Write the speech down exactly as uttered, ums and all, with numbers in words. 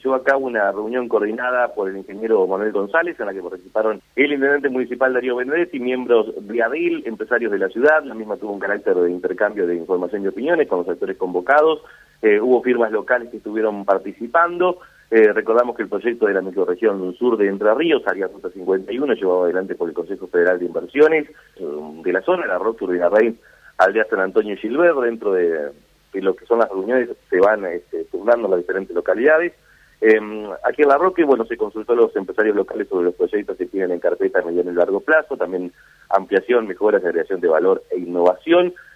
llevó a cabo una reunión coordinada por el ingeniero Manuel González, en la que participaron el intendente municipal Darío Benedetti, miembros de ADIL, empresarios de la ciudad. La misma tuvo un carácter de intercambio de información y opiniones con los actores convocados. Eh, hubo firmas locales que estuvieron participando. Eh, recordamos que el proyecto de la microrregión sur de Entre Ríos, área Ruta cincuenta y uno, llevado adelante por el Consejo Federal de Inversiones eh, de la zona, la Rock, Urbinarrey, Aldea San Antonio y Gilbert. Dentro de, de lo que son las reuniones se van este, turnando las diferentes localidades. Eh, aquí en La Roque, bueno, se consultó a los empresarios locales sobre los proyectos que tienen en carpeta a mediano y largo plazo, también ampliación, mejoras, agregación de valor e innovación.